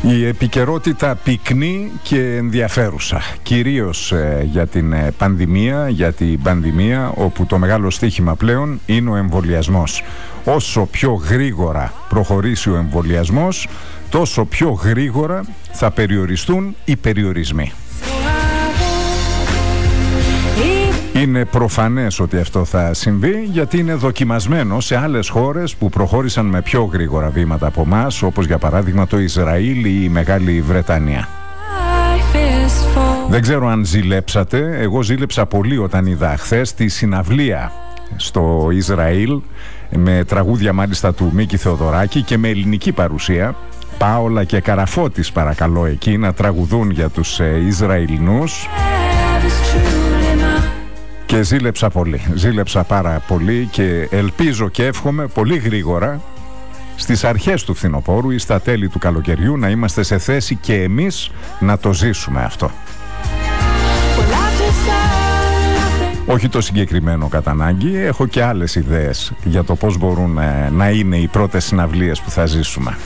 Η επικαιρότητα πυκνή και ενδιαφέρουσα, κυρίως για την πανδημία, όπου το μεγάλο στοίχημα πλέον είναι ο εμβολιασμός. Όσο πιο γρήγορα προχωρήσει ο εμβολιασμός, τόσο πιο γρήγορα θα περιοριστούν οι περιορισμοί. Είναι προφανές ότι αυτό θα συμβεί, γιατί είναι δοκιμασμένο σε άλλες χώρες που προχώρησαν με πιο γρήγορα βήματα από εμάς, όπως για παράδειγμα το Ισραήλ ή η Μεγάλη Βρετανία. Δεν ξέρω αν ζηλέψατε, εγώ ζήλεψα πολύ όταν είδα χθες τη συναυλία στο Ισραήλ, με τραγούδια μάλιστα του Μίκη Θεοδωράκη και με ελληνική παρουσία. Πάολα και Καραφώτης, παρακαλώ, εκεί να τραγουδούν για τους Ισραηλινούς. Και ζήλεψα πάρα πολύ και ελπίζω και εύχομαι πολύ γρήγορα στις αρχές του φθινοπόρου ή στα τέλη του καλοκαιριού να είμαστε σε θέση και εμείς να το ζήσουμε αυτό. Όχι το συγκεκριμένο κατά ανάγκη, έχω και άλλες ιδέες για το πώς μπορούν να είναι οι πρώτες συναυλίες που θα ζήσουμε.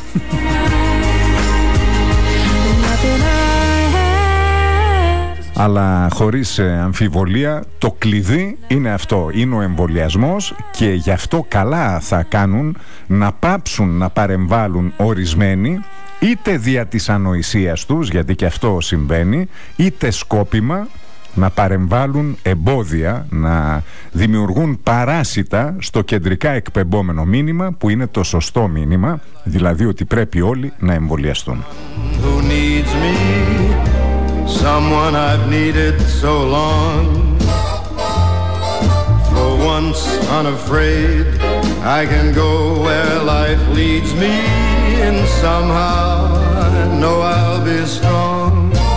Αλλά χωρίς αμφιβολία το κλειδί είναι αυτό, είναι ο εμβολιασμός, και γι' αυτό καλά θα κάνουν να πάψουν να παρεμβάλλουν ορισμένοι, είτε δια της ανοησίας τους, γιατί και αυτό συμβαίνει, είτε σκόπιμα να παρεμβάλλουν εμπόδια, να δημιουργούν παράσιτα στο κεντρικά εκπεμπόμενο μήνυμα, που είναι το σωστό μήνυμα, δηλαδή ότι πρέπει όλοι να εμβολιαστούν. Someone I've needed so long. For once unafraid, I can go where life leads me, and somehow I know I'll be strong.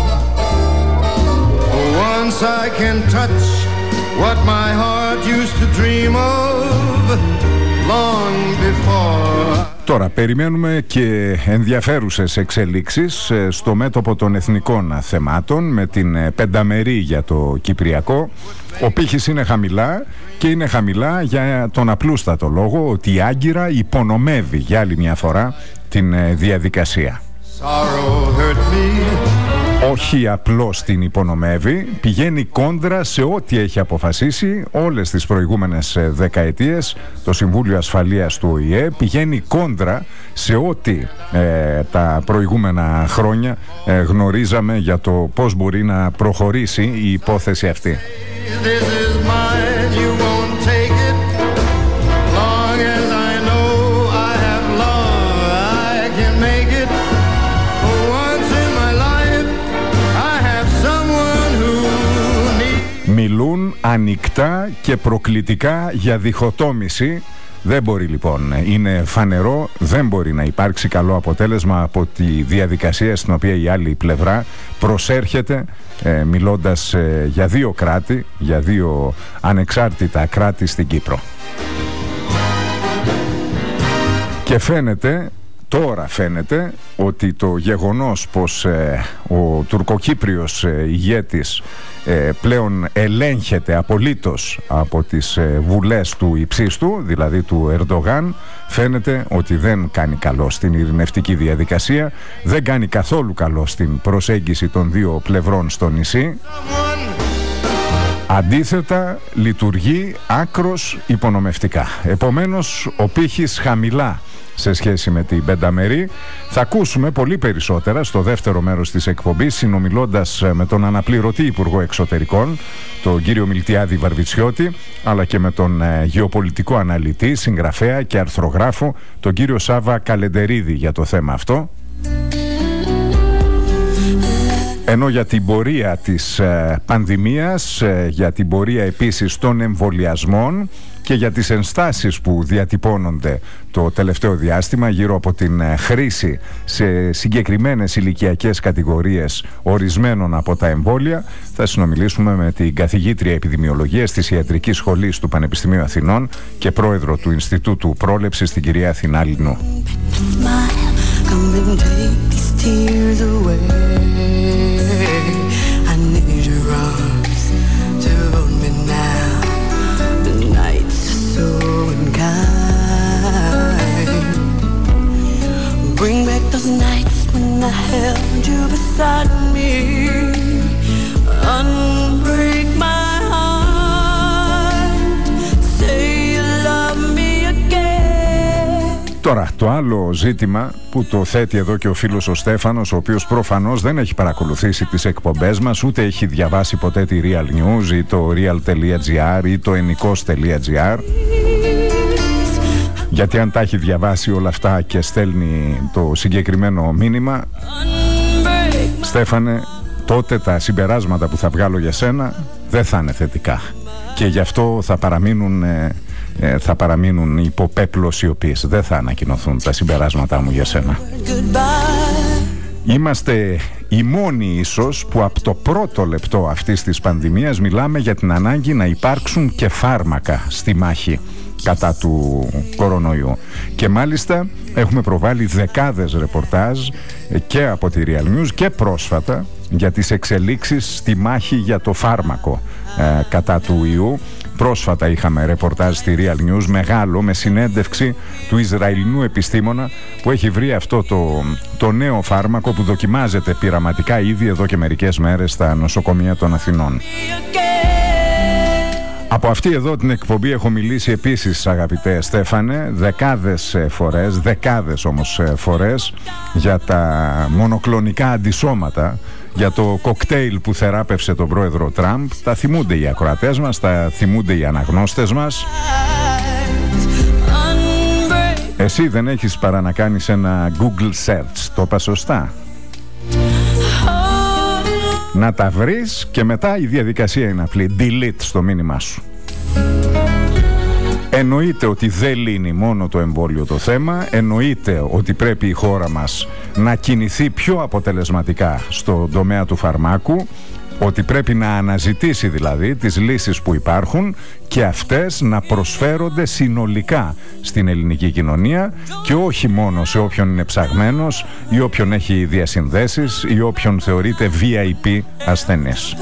For once I can touch what my heart used to dream of long before. Τώρα περιμένουμε και ενδιαφέρουσες εξελίξεις στο μέτωπο των εθνικών θεμάτων, με την πενταμερή για το Κυπριακό. Ο πύχης είναι χαμηλά, και είναι χαμηλά για τον απλούστατο λόγο ότι η Άγκυρα υπονομεύει για άλλη μια φορά την διαδικασία. Όχι απλώς την υπονομεύει, πηγαίνει κόντρα σε ό,τι έχει αποφασίσει όλες τις προηγούμενες δεκαετίες το Συμβούλιο Ασφαλείας του ΟΗΕ, πηγαίνει κόντρα σε ό,τι τα προηγούμενα χρόνια γνωρίζαμε για το πώς μπορεί να προχωρήσει η υπόθεση αυτή. Μιλούν ανοιχτά και προκλητικά για διχοτόμηση. Δεν μπορεί λοιπόν, είναι φανερό, δεν μπορεί να υπάρξει καλό αποτέλεσμα από τη διαδικασία στην οποία η άλλη πλευρά προσέρχεται, μιλώντας για δύο κράτη, για δύο ανεξάρτητα κράτη στην Κύπρο. Και τώρα φαίνεται ότι το γεγονός πως ο τουρκοκύπριος ηγέτης πλέον ελέγχεται απολύτως από τις βουλές του υψίστου, δηλαδή του Ερντογάν, φαίνεται ότι δεν κάνει καλό στην ειρηνευτική διαδικασία, δεν κάνει καθόλου καλό στην προσέγγιση των δύο πλευρών στο νησί. Αντίθετα, λειτουργεί άκρος υπονομευτικά. Επομένως, ο πύχης χαμηλά σε σχέση με την πενταμερή. Θα ακούσουμε πολύ περισσότερα στο δεύτερο μέρος της εκπομπής, συνομιλώντας με τον αναπληρωτή Υπουργό Εξωτερικών, τον κύριο Μιλτιάδη Βαρβιτσιώτη, αλλά και με τον γεωπολιτικό αναλυτή, συγγραφέα και αρθρογράφο, τον κύριο Σάβα Καλεντερίδη, για το θέμα αυτό. Ενώ για την πορεία της πανδημίας, για την πορεία επίσης των εμβολιασμών και για τις ενστάσεις που διατυπώνονται το τελευταίο διάστημα γύρω από την χρήση σε συγκεκριμένες ηλικιακές κατηγορίες ορισμένων από τα εμβόλια, θα συνομιλήσουμε με την καθηγήτρια επιδημιολογίας της Ιατρικής Σχολής του Πανεπιστημίου Αθηνών και πρόεδρο του Ινστιτούτου Πρόλεψης, την κυρία Αθηνά Λινού. Bring back those nights when held you beside me. Unbreak my heart. Say you love me again. Τώρα, το άλλο ζήτημα που το θέτει εδώ και ο φίλος ο Στέφανος, ο οποίος προφανώς δεν έχει παρακολουθήσει τις εκπομπές μας, ούτε έχει διαβάσει ποτέ τη Real News ή το real.gr ή το ennikos.gr, γιατί αν τα έχει διαβάσει όλα αυτά και στέλνει το συγκεκριμένο μήνυμα, Στέφανε, τότε τα συμπεράσματα που θα βγάλω για σένα δεν θα είναι θετικά και γι' αυτό θα παραμείνουν υποπέπλωση οι οποίες δεν θα ανακοινωθούν τα συμπεράσματά μου για σένα. Είμαστε οι μόνοι ίσως που από το πρώτο λεπτό αυτής της πανδημίας μιλάμε για την ανάγκη να υπάρξουν και φάρμακα στη μάχη κατά του κορονοϊού. Και μάλιστα έχουμε προβάλει δεκάδες ρεπορτάζ και από τη Real News και πρόσφατα για τις εξελίξεις στη μάχη για το φάρμακο κατά του ιού. Πρόσφατα είχαμε ρεπορτάζ στη Real News μεγάλο με συνέντευξη του Ισραηλινού επιστήμονα που έχει βρει αυτό το νέο φάρμακο που δοκιμάζεται πειραματικά ήδη εδώ και μερικές μέρες στα νοσοκομεία των Αθηνών. Από αυτή εδώ την εκπομπή έχω μιλήσει επίσης, αγαπητέ Στέφανε, δεκάδες όμως φορές για τα μονοκλονικά αντισώματα, για το κοκτέιλ που θεράπευσε τον πρόεδρο Τραμπ. Τα θυμούνται οι ακροατές μας, τα θυμούνται οι αναγνώστες μας. Εσύ δεν έχεις παρά να κάνεις ένα Google search, το είπα σωστά? Να τα βρεις και μετά η διαδικασία είναι απλή. Delete στο μήνυμά σου. Εννοείται ότι δεν λύνει μόνο το εμβόλιο το θέμα. Εννοείται ότι πρέπει η χώρα μας να κινηθεί πιο αποτελεσματικά στον τομέα του φαρμάκου. Ότι πρέπει να αναζητήσει δηλαδή τις λύσεις που υπάρχουν και αυτές να προσφέρονται συνολικά στην ελληνική κοινωνία και όχι μόνο σε όποιον είναι ψαγμένος ή όποιον έχει διασυνδέσεις ή όποιον θεωρείται VIP ασθενής.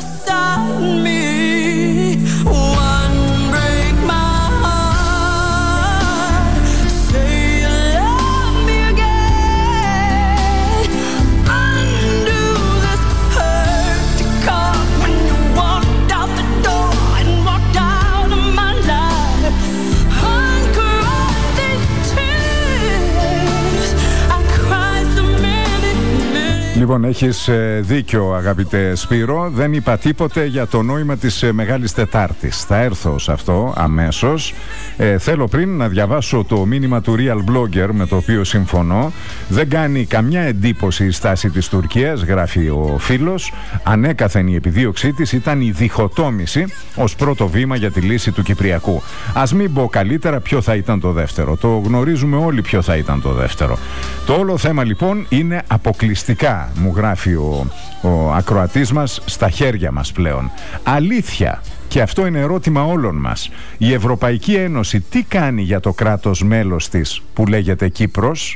Λοιπόν, έχεις δίκιο, αγαπητέ Σπύρο. Δεν είπα τίποτε για το νόημα της Μεγάλης Τετάρτης. Θα έρθω σε αυτό αμέσως. Θέλω πριν να διαβάσω το μήνυμα του Real Blogger με το οποίο συμφωνώ. Δεν κάνει καμιά εντύπωση η στάση της Τουρκίας, γράφει ο φίλος. Ανέκαθεν η επιδίωξή της ήταν η διχοτόμηση ως πρώτο βήμα για τη λύση του Κυπριακού. Ας μην πω καλύτερα ποιο θα ήταν το δεύτερο. Το γνωρίζουμε όλοι ποιο θα ήταν το δεύτερο. Το όλο θέμα λοιπόν είναι αποκλειστικά, μου γράφει ο ακροατής μας, στα χέρια μας πλέον. Αλήθεια, και αυτό είναι ερώτημα όλων μας. Η Ευρωπαϊκή Ένωση τι κάνει για το κράτος μέλος της που λέγεται Κύπρος?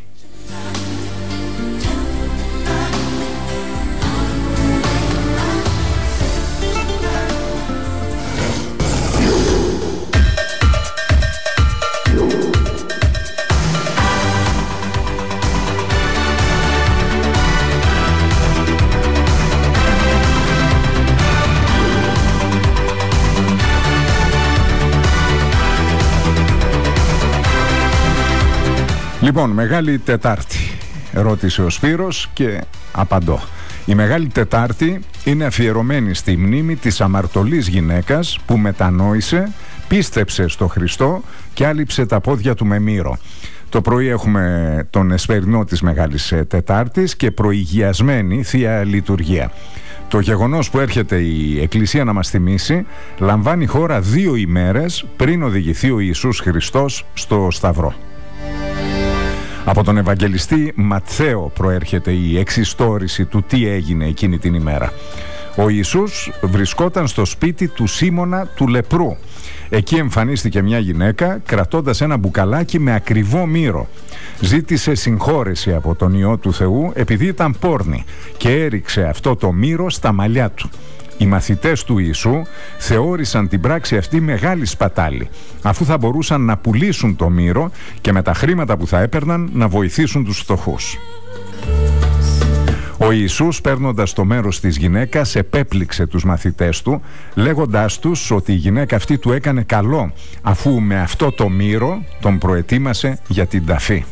Λοιπόν, Μεγάλη Τετάρτη, ρώτησε ο Σπύρος και απαντώ. Η Μεγάλη Τετάρτη είναι αφιερωμένη στη μνήμη της αμαρτωλής γυναίκας που μετανόησε, πίστεψε στο Χριστό και άλυψε τα πόδια του με μύρο. Το πρωί έχουμε τον εσπερινό της Μεγάλης Τετάρτης και προηγιασμένη Θεία Λειτουργία. Το γεγονός που έρχεται η Εκκλησία να μας θυμίσει λαμβάνει χώρα 2 ημέρες πριν οδηγηθεί ο Ιησούς Χριστός στο Σταυρό. Από τον Ευαγγελιστή Ματθαίο προέρχεται η εξιστόρηση του τι έγινε εκείνη την ημέρα. Ο Ιησούς βρισκόταν στο σπίτι του Σίμωνα του λεπρού. Εκεί εμφανίστηκε μια γυναίκα κρατώντας ένα μπουκαλάκι με ακριβό μύρο. Ζήτησε συγχώρεση από τον Υιό του Θεού επειδή ήταν πόρνη και έριξε αυτό το μύρο στα μαλλιά του. Οι μαθητές του Ιησού θεώρησαν την πράξη αυτή μεγάλη σπατάλη, αφού θα μπορούσαν να πουλήσουν το μύρο και με τα χρήματα που θα έπαιρναν να βοηθήσουν τους φτωχούς. Ο Ιησούς, παίρνοντας το μέρος της γυναίκας, επέπληξε τους μαθητές του, λέγοντάς τους ότι η γυναίκα αυτή του έκανε καλό, αφού με αυτό το μύρο τον προετοίμασε για την ταφή.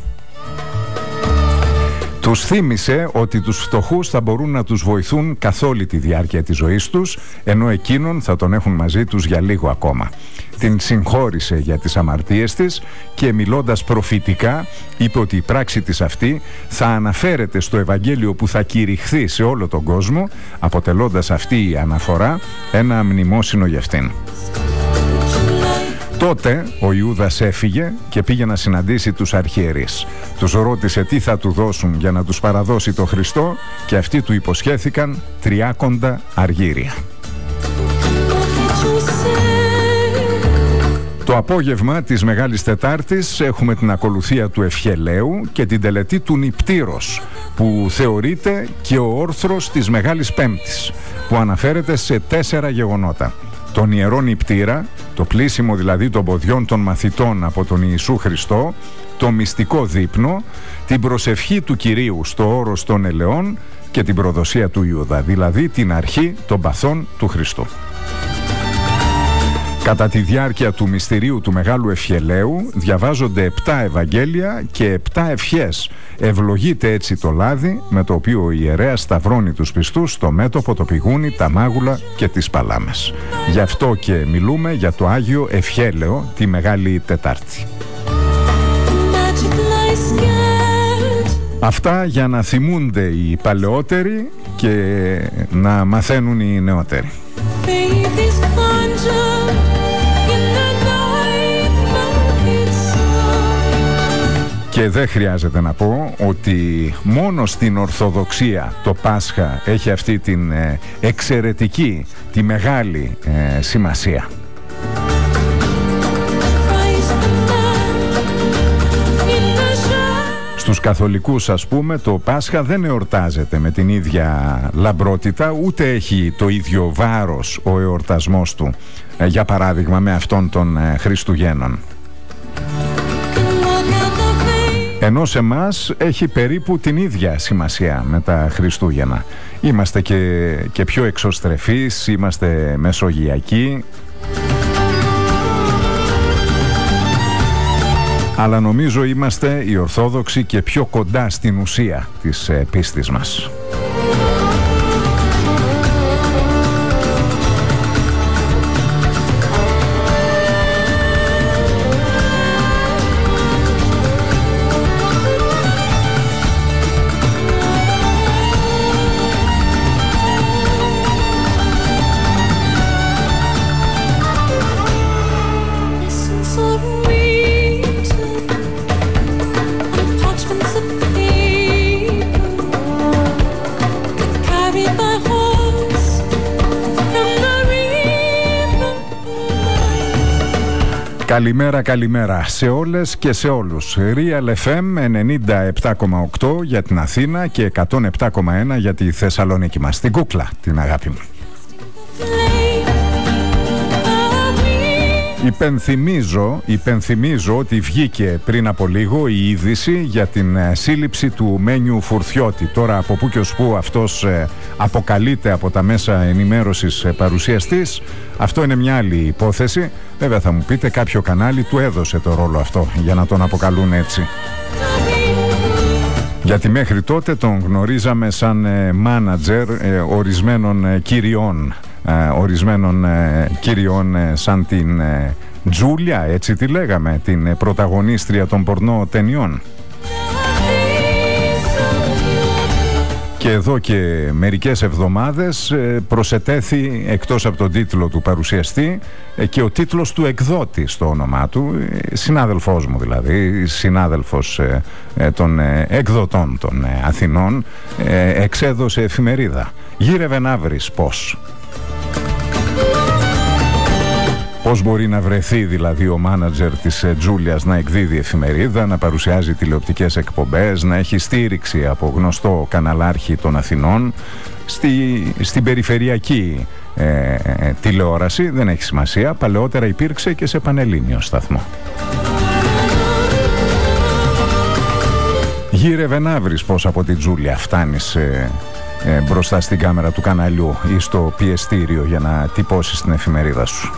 Τους θύμισε ότι τους φτωχούς θα μπορούν να τους βοηθούν καθ' όλη τη διάρκεια της ζωής τους, ενώ εκείνον θα τον έχουν μαζί τους για λίγο ακόμα. Την συγχώρησε για τις αμαρτίες της και μιλώντας προφητικά είπε ότι η πράξη της αυτή θα αναφέρεται στο Ευαγγέλιο που θα κηρυχθεί σε όλο τον κόσμο, αποτελώντας αυτή η αναφορά ένα μνημόσυνο για αυτήν. Τότε ο Ιούδας έφυγε και πήγε να συναντήσει τους αρχιερείς. Τους ρώτησε τι θα του δώσουν για να τους παραδώσει το Χριστό και αυτοί του υποσχέθηκαν 300 αργύρια. Το απόγευμα της Μεγάλης Τετάρτης έχουμε την ακολουθία του Ευχελαίου και την τελετή του Νηπτήρος, που θεωρείται και ο όρθρος της Μεγάλης Πέμπτης, που αναφέρεται σε 4 γεγονότα. Τον Ιερό Νηπτήρα, το πλήσιμο δηλαδή των ποδιών των μαθητών από τον Ιησού Χριστό, το μυστικό δείπνο, την προσευχή του Κυρίου στο όρος των ελαιών και την προδοσία του Ιούδα, δηλαδή την αρχή των παθών του Χριστού. Κατά τη διάρκεια του μυστηρίου του Μεγάλου Ευχελαίου διαβάζονται 7 Ευαγγέλια και 7 ευχές. Ευλογείται έτσι το λάδι με το οποίο ο ιερέας σταυρώνει τους πιστούς στο μέτωπο, το πηγούνι, τα μάγουλα και τις παλάμες. Γι' αυτό και μιλούμε για το Άγιο Ευχέλαιο τη Μεγάλη Τετάρτη. Αυτά για να θυμούνται οι παλαιότεροι και να μαθαίνουν οι νεότεροι. Και δεν χρειάζεται να πω ότι μόνο στην Ορθοδοξία το Πάσχα έχει αυτή την εξαιρετική, τη μεγάλη σημασία. Στους καθολικούς, ας πούμε, το Πάσχα δεν εορτάζεται με την ίδια λαμπρότητα, ούτε έχει το ίδιο βάρος ο εορτασμός του, για παράδειγμα με αυτόν των Χριστουγέννων. Ενώ σε εμάς έχει περίπου την ίδια σημασία με τα Χριστούγεννα. Είμαστε και πιο εξωστρεφείς, είμαστε μεσογειακοί. Αλλά νομίζω είμαστε οι Ορθόδοξοι και πιο κοντά στην ουσία της πίστης μας. Καλημέρα σε όλες και σε όλους. Real FM 97,8 για την Αθήνα και 107,1 για τη Θεσσαλονίκη μας. Την κούκλα, την αγάπη μου. Υπενθυμίζω ότι βγήκε πριν από λίγο η είδηση για την σύλληψη του Μένιου Φουρτιώτη. Τώρα από πού και ως πού αυτός αποκαλείται από τα μέσα ενημέρωσης παρουσιαστής, αυτό είναι μια άλλη υπόθεση. Βέβαια θα μου πείτε, κάποιο κανάλι του έδωσε το ρόλο αυτό για να τον αποκαλούν έτσι. Γιατί μέχρι τότε τον γνωρίζαμε σαν μάνατζερ ορισμένων κυριών σαν την Τζούλια, έτσι τη λέγαμε, την πρωταγωνίστρια των πορνό ταινιών. Και εδώ και μερικές εβδομάδες προσετέθη, εκτός από τον τίτλο του παρουσιαστή, και ο τίτλος του εκδότη στο όνομά του, συνάδελφός μου δηλαδή, συνάδελφος των εκδοτών των Αθηνών, εξέδωσε εφημερίδα. Γύρευε να βρεις πώς. Πώς μπορεί να βρεθεί δηλαδή ο μάνατζερ της Τζούλιας να εκδίδει εφημερίδα, να παρουσιάζει τηλεοπτικές εκπομπές, να έχει στήριξη από γνωστό καναλάρχη των Αθηνών στην περιφερειακή τηλεόραση, δεν έχει σημασία, παλαιότερα υπήρξε και σε πανελλήνιο σταθμό. Γύρευε να βρεις πως από την Τζούλια φτάνεις μπροστά στην κάμερα του καναλιού ή στο πιεστήριο για να τυπώσεις την εφημερίδα σου.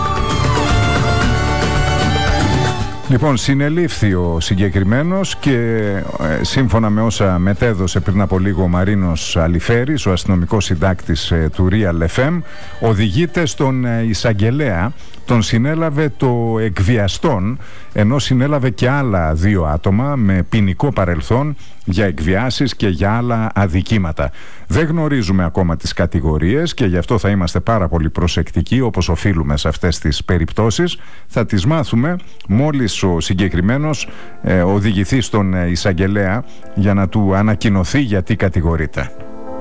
Λοιπόν, συνελήφθη ο συγκεκριμένος και σύμφωνα με όσα μετέδωσε πριν από λίγο ο Μαρίνος Αλιφέρης, ο αστυνομικός συντάκτης του Real FM, οδηγείται στον εισαγγελέα. Τον συνέλαβε το εκβιαστόν, ενώ συνέλαβε και άλλα 2 άτομα με ποινικό παρελθόν για εκβιάσεις και για άλλα αδικήματα. Δεν γνωρίζουμε ακόμα τις κατηγορίες και γι' αυτό θα είμαστε πάρα πολύ προσεκτικοί, όπως οφείλουμε σε αυτές τις περιπτώσεις. Θα τις μάθουμε μόλις ο συγκεκριμένος οδηγηθεί στον εισαγγελέα για να του ανακοινωθεί γιατί κατηγορείται.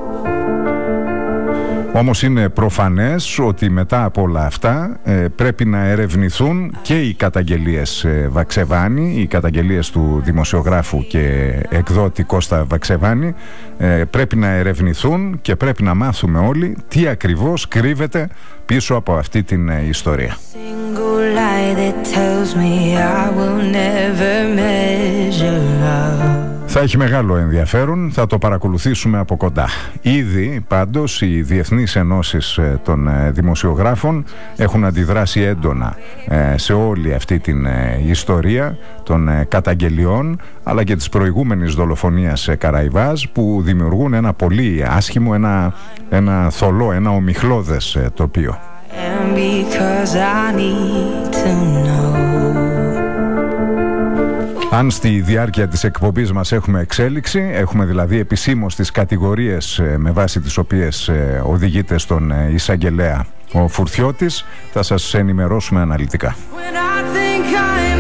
Όμως είναι προφανές ότι μετά από όλα αυτά πρέπει να ερευνηθούν και οι καταγγελίες Βαξεβάνη, οι καταγγελίες του δημοσιογράφου και εκδότη Κώστα Βαξεβάνη πρέπει να ερευνηθούν και πρέπει να μάθουμε όλοι τι ακριβώς κρύβεται πίσω από αυτή την ιστορία. Θα έχει μεγάλο ενδιαφέρον, θα το παρακολουθήσουμε από κοντά. Ήδη πάντως οι διεθνείς ενώσεις των δημοσιογράφων έχουν αντιδράσει έντονα σε όλη αυτή την ιστορία των καταγγελιών αλλά και της προηγούμενης δολοφονίας Καραϊβάζ, που δημιουργούν ένα πολύ άσχημο, ένα θολό, ένα ομιχλώδες τοπίο. Αν στη διάρκεια της εκπομπής μας έχουμε εξέλιξη, έχουμε δηλαδή επισήμως τις κατηγορίες με βάση τις οποίες οδηγείται στον εισαγγελέα ο Φουρτιώτης, θα σας ενημερώσουμε αναλυτικά.